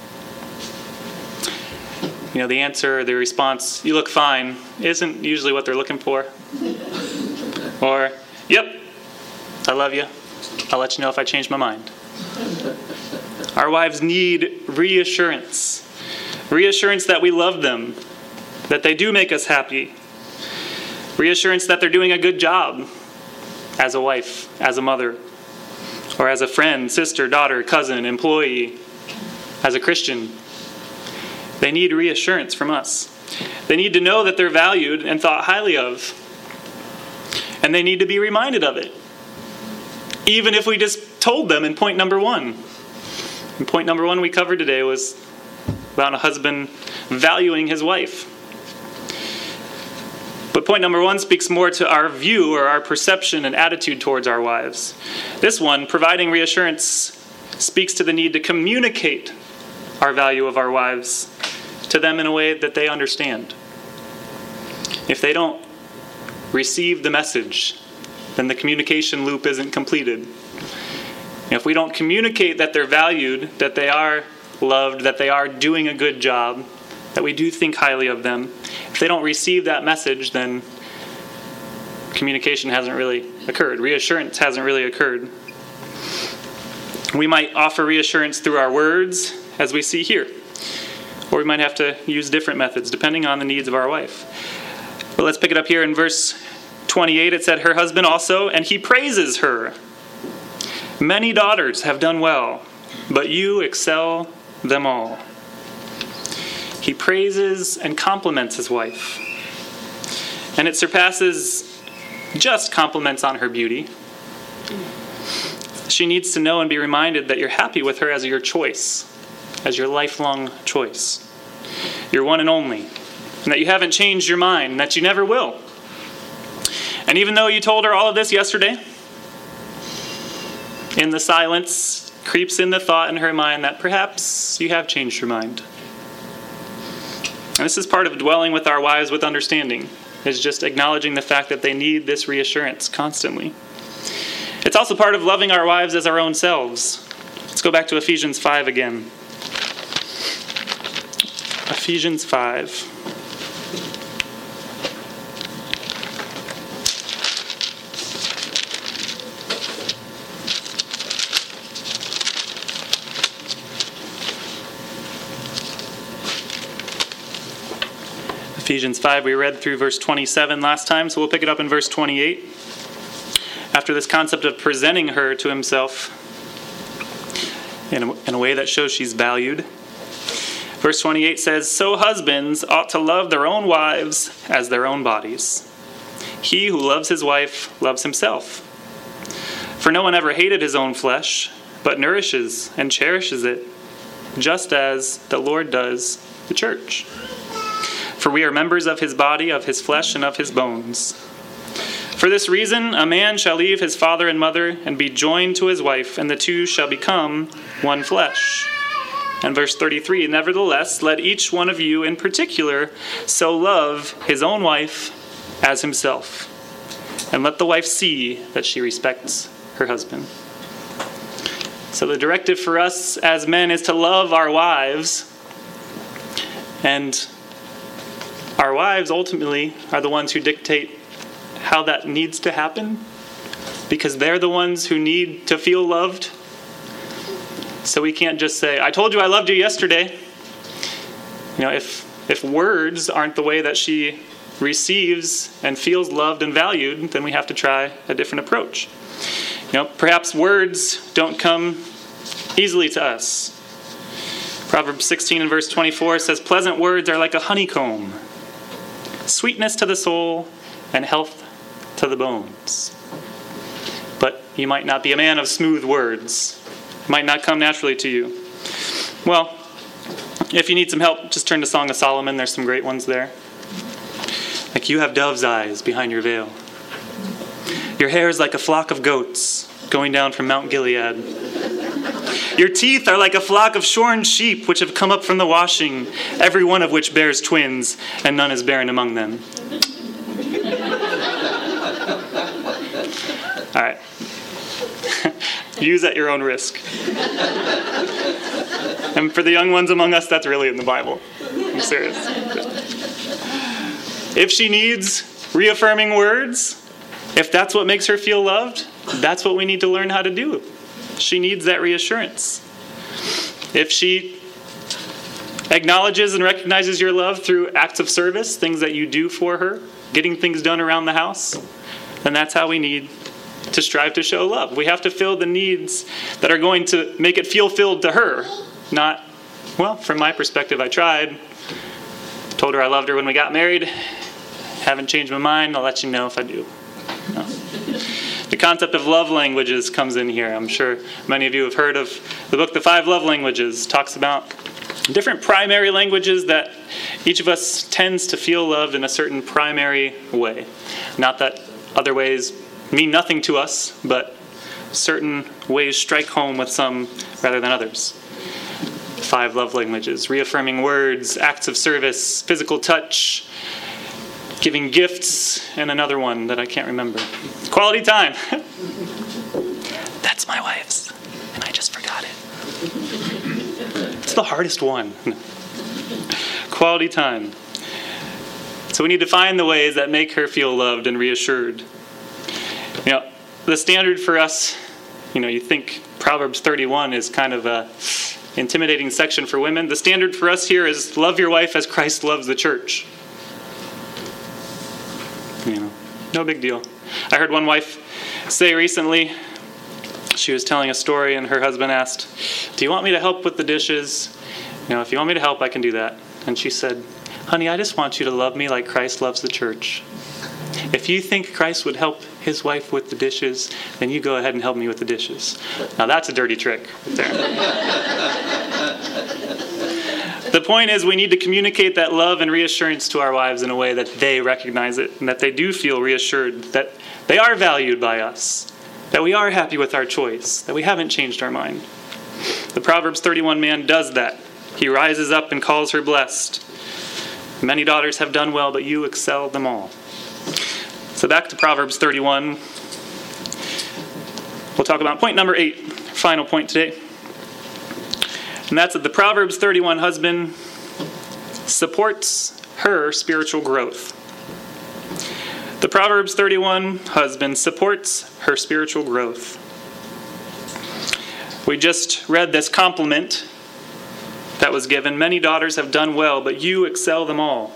You know, the answer or the response, you look fine, isn't usually what they're looking for. Or, yep, I love you. I'll let you know if I change my mind. Our wives need reassurance. Reassurance that we love them, that they do make us happy. Reassurance that they're doing a good job as a wife, as a mother, or as a friend, sister, daughter, cousin, employee, as a Christian. They need reassurance from us. They need to know that they're valued and thought highly of. And they need to be reminded of it. Even if we just told them in point number one. And point number one we covered today was about a husband valuing his wife. But point number one speaks more to our view or our perception and attitude towards our wives. This one, providing reassurance, speaks to the need to communicate our value of our wives to them in a way that they understand. If they don't receive the message, then the communication loop isn't completed. If we don't communicate that they're valued, that they are loved, that they are doing a good job, that we do think highly of them, if they don't receive that message, then communication hasn't really occurred. Reassurance hasn't really occurred. We might offer reassurance through our words, as we see here. Or we might have to use different methods, depending on the needs of our wife. But let's pick it up here in verse twenty-eight. It said, her husband also, and he praises her. Many daughters have done well, but you excel them all. He praises and compliments his wife. And it surpasses just compliments on her beauty. She needs to know and be reminded that you're happy with her as your choice, as your lifelong choice. Your one and only. And that you haven't changed your mind, and that you never will. And even though you told her all of this yesterday, in the silence creeps in the thought in her mind that perhaps you have changed your mind. And this is part of dwelling with our wives with understanding, is just acknowledging the fact that they need this reassurance constantly. It's also part of loving our wives as our own selves. Let's go back to Ephesians five again. Ephesians five. Ephesians five, we read through verse twenty-seven last time, so we'll pick it up in verse twenty-eight. After this concept of presenting her to himself in a, in a way that shows she's valued. Verse twenty-eight says, so husbands ought to love their own wives as their own bodies. He who loves his wife loves himself. For no one ever hated his own flesh, but nourishes and cherishes it, just as the Lord does the church. For we are members of his body, of his flesh, and of his bones. For this reason, a man shall leave his father and mother and be joined to his wife, and the two shall become one flesh. And verse thirty-three, nevertheless, let each one of you in particular so love his own wife as himself. And let the wife see that she respects her husband. So the directive for us as men is to love our wives. And our wives ultimately are the ones who dictate how that needs to happen, because they're the ones who need to feel loved. So we can't just say, I told you I loved you yesterday. You know, if if words aren't the way that she receives and feels loved and valued, then we have to try a different approach. You know, perhaps words don't come easily to us. Proverbs sixteen and verse twenty-four says, pleasant words are like a honeycomb, sweetness to the soul and health to the bones. But you might not be a man of smooth words. It might not come naturally to you. Well, if you need some help, just turn to Song of Solomon. There's some great ones there. Like, you have dove's eyes behind your veil. Your hair is like a flock of goats going down from Mount Gilead. Your teeth are like a flock of shorn sheep which have come up from the washing, every one of which bears twins, and none is barren among them. All right. Use at your own risk. And for the young ones among us, that's really in the Bible. I'm serious. If she needs reaffirming words, if that's what makes her feel loved, that's what we need to learn how to do. She needs that reassurance. If she acknowledges and recognizes your love through acts of service, things that you do for her, getting things done around the house, then that's how we need to strive to show love. We have to fill the needs that are going to make it feel filled to her. Not, well, from my perspective, I tried. Told her I loved her when we got married. Haven't changed my mind. I'll let you know if I do. No. The concept of love languages comes in here. I'm sure many of you have heard of the book, The Five Love Languages. Talks about different primary languages that each of us tends to feel loved in a certain primary way. Not that other ways mean nothing to us, but certain ways strike home with some rather than others. Five love languages: reaffirming words, acts of service, physical touch, giving gifts, and another one that I can't remember. Quality time. That's my wife's, and I just forgot it. It's the hardest one. Quality time. So we need to find the ways that make her feel loved and reassured. You know, the standard for us, you know, you think Proverbs thirty-one is kind of a intimidating section for women. The standard for us here is love your wife as Christ loves the church. You know, no big deal. I heard one wife say recently, she was telling a story and her husband asked, "Do you want me to help with the dishes? You know, if you want me to help, I can do that." And she said, "Honey, I just want you to love me like Christ loves the church. If you think Christ would help his wife with the dishes, then you go ahead and help me with the dishes." Now that's a dirty trick right there. The point is, we need to communicate that love and reassurance to our wives in a way that they recognize it and that they do feel reassured that they are valued by us, that we are happy with our choice, that we haven't changed our mind. The Proverbs thirty-one man does that. He rises up and calls her blessed. Many daughters have done well, but you excel them all. So back to Proverbs thirty-one. We'll talk about point number eight, final point today. And that's that the Proverbs thirty-one husband supports her spiritual growth. The Proverbs thirty-one husband supports her spiritual growth. We just read this compliment that was given. Many daughters have done well, but you excel them all.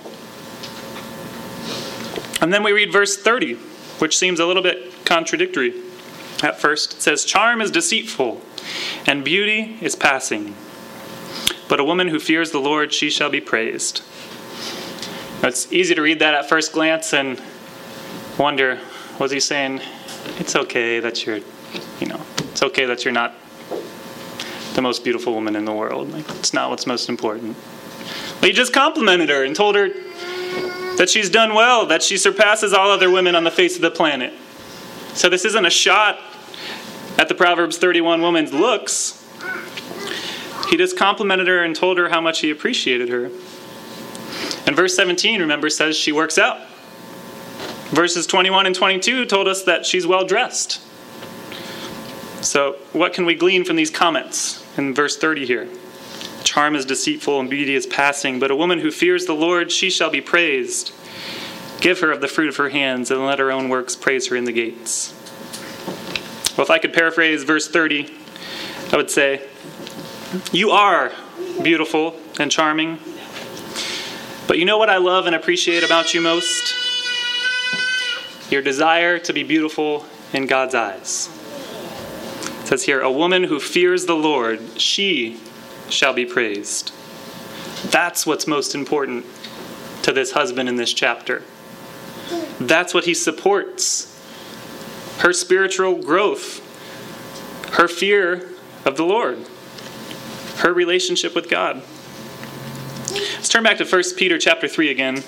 And then we read verse thirty, which seems a little bit contradictory at first. It says, "Charm is deceitful, and beauty is passing. But a woman who fears the Lord, she shall be praised." Now, it's easy to read that at first glance and wonder, was he saying, it's okay that you're, you know, it's okay that you're not the most beautiful woman in the world. Like, it's not what's most important. But he just complimented her and told her that she's done well, that she surpasses all other women on the face of the planet. So this isn't a shot at the Proverbs thirty-one woman's looks. He just complimented her and told her how much he appreciated her. And verse seventeen, remember, says she works out. Verses twenty-one and twenty-two told us that she's well dressed. So what can we glean from these comments in verse thirty here? Charm is deceitful and beauty is passing, but a woman who fears the Lord, she shall be praised. Give her of the fruit of her hands, and let her own works praise her in the gates. Well, if I could paraphrase verse thirty, I would say, you are beautiful and charming, but you know what I love and appreciate about you most? Your desire to be beautiful in God's eyes. It says here, a woman who fears the Lord, she shall be praised. That's what's most important to this husband in this chapter. That's what he supports. Her spiritual growth, her fear of the Lord, her relationship with God. Let's turn back to First Peter chapter three again.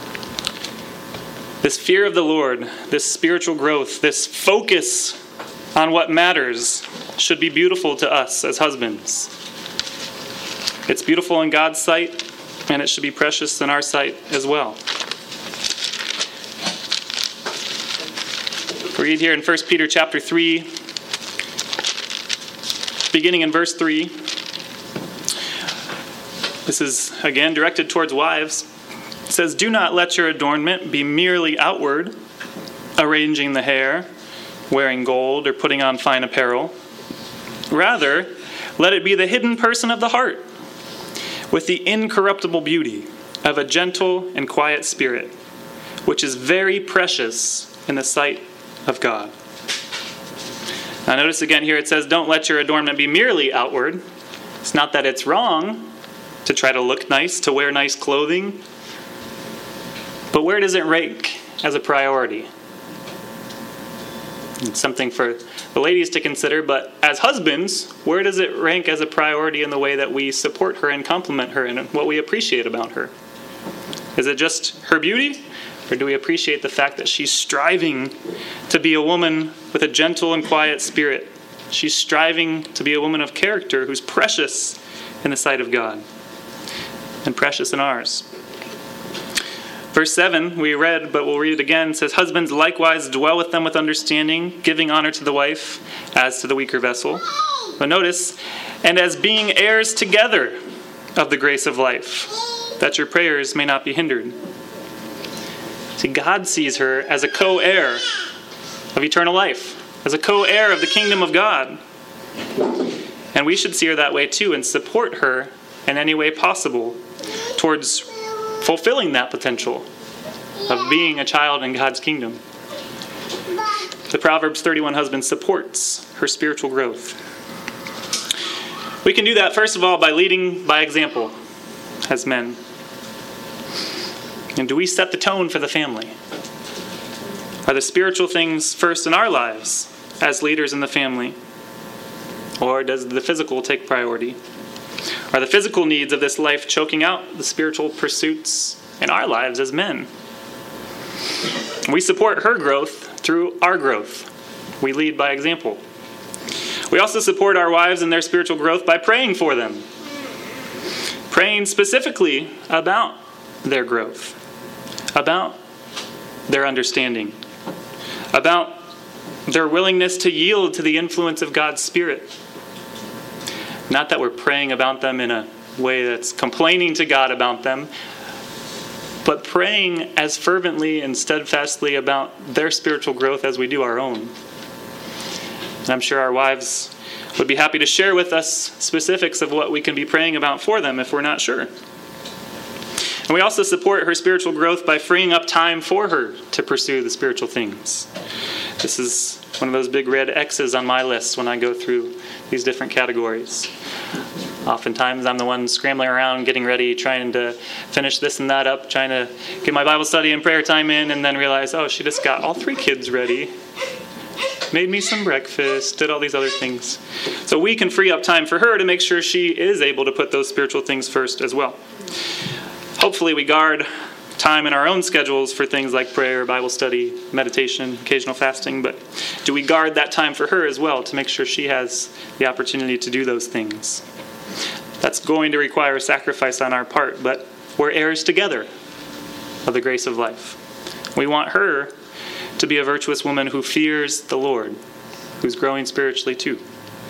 This fear of the Lord, this spiritual growth, this focus on what matters should be beautiful to us as husbands. It's beautiful in God's sight, and it should be precious in our sight as well. We read here in First Peter chapter three, beginning in verse three. This is, again, directed towards wives. It says, "Do not let your adornment be merely outward, arranging the hair, wearing gold, or putting on fine apparel. Rather, let it be the hidden person of the heart, with the incorruptible beauty of a gentle and quiet spirit, which is very precious in the sight of God." Now notice again here it says, don't let your adornment be merely outward. It's not that it's wrong to try to look nice, to wear nice clothing. But where does it rank as a priority? It's something for the ladies to consider, but as husbands, where does it rank as a priority in the way that we support her and compliment her and what we appreciate about her? Is it just her beauty? Or do we appreciate the fact that she's striving to be a woman with a gentle and quiet spirit? She's striving to be a woman of character who's precious in the sight of God and precious in ours. Verse seven, we read, but we'll read it again, says, "Husbands likewise dwell with them with understanding, giving honor to the wife as to the weaker vessel." But notice, "and as being heirs together of the grace of life, that your prayers may not be hindered." See, God sees her as a co-heir of eternal life, as a co-heir of the kingdom of God. And we should see her that way too and support her in any way possible towards fulfilling that potential of being a child in God's kingdom. The Proverbs thirty-one husband supports her spiritual growth. We can do that, first of all, by leading by example as men. And do we set the tone for the family? Are the spiritual things first in our lives as leaders in the family? Or does the physical take priority? Are the physical needs of this life choking out the spiritual pursuits in our lives as men? We support her growth through our growth. We lead by example. We also support our wives in their spiritual growth by praying for them. Praying specifically about their growth, about their understanding, about their willingness to yield to the influence of God's Spirit. Not that we're praying about them in a way that's complaining to God about them, but praying as fervently and steadfastly about their spiritual growth as we do our own. And I'm sure our wives would be happy to share with us specifics of what we can be praying about for them if we're not sure. And we also support her spiritual growth by freeing up time for her to pursue the spiritual things. This is one of those big red X's on my list when I go through these different categories. Oftentimes I'm the one scrambling around, getting ready, trying to finish this and that up, trying to get my Bible study and prayer time in, and then realize, oh, she just got all three kids ready, made me some breakfast, did all these other things. So we can free up time for her to make sure she is able to put those spiritual things first as well. Hopefully we guard time in our own schedules for things like prayer, Bible study, meditation, occasional fasting, but do we guard that time for her as well to make sure she has the opportunity to do those things? That's going to require a sacrifice on our part, but we're heirs together of the grace of life. We want her to be a virtuous woman who fears the Lord, who's growing spiritually too.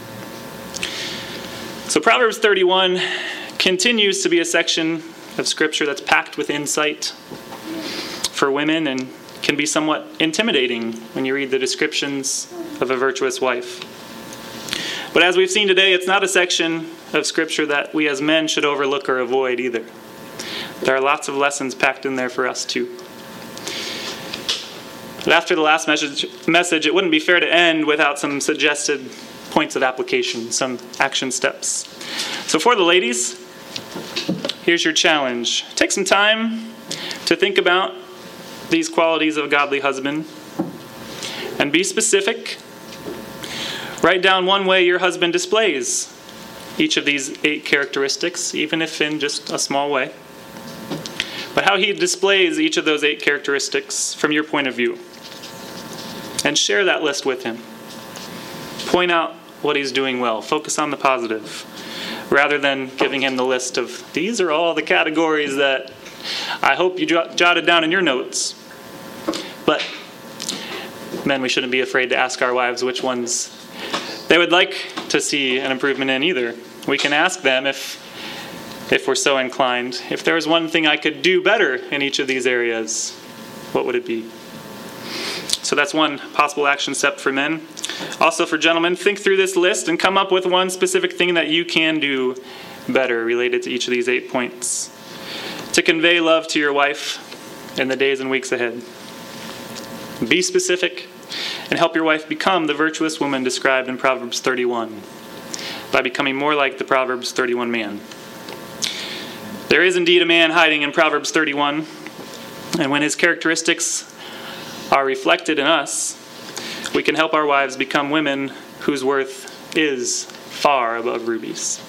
So Proverbs thirty-one continues to be a section of Scripture that's packed with insight for women and can be somewhat intimidating when you read the descriptions of a virtuous wife. But as we've seen today, it's not a section of Scripture that we as men should overlook or avoid either. There are lots of lessons packed in there for us too. But after the last message, message, it wouldn't be fair to end without some suggested points of application, some action steps. So for the ladies, here's your challenge. Take some time to think about these qualities of a godly husband and be specific. Write down one way your husband displays each of these eight characteristics, even if in just a small way. But how he displays each of those eight characteristics from your point of view. And share that list with him. Point out what he's doing well. Focus on the positive, rather than giving him the list of, these are all the categories that I hope you jotted down in your notes. But men, we shouldn't be afraid to ask our wives which ones they would like to see an improvement in either. We can ask them if if we're so inclined, if there was one thing I could do better in each of these areas, what would it be? So that's one possible action step for men. Also for gentlemen, think through this list and come up with one specific thing that you can do better related to each of these eight points to convey love to your wife in the days and weeks ahead. Be specific and help your wife become the virtuous woman described in Proverbs thirty-one by becoming more like the Proverbs thirty-one man. There is indeed a man hiding in Proverbs thirty-one, and when his characteristics are reflected in us, we can help our wives become women whose worth is far above rubies.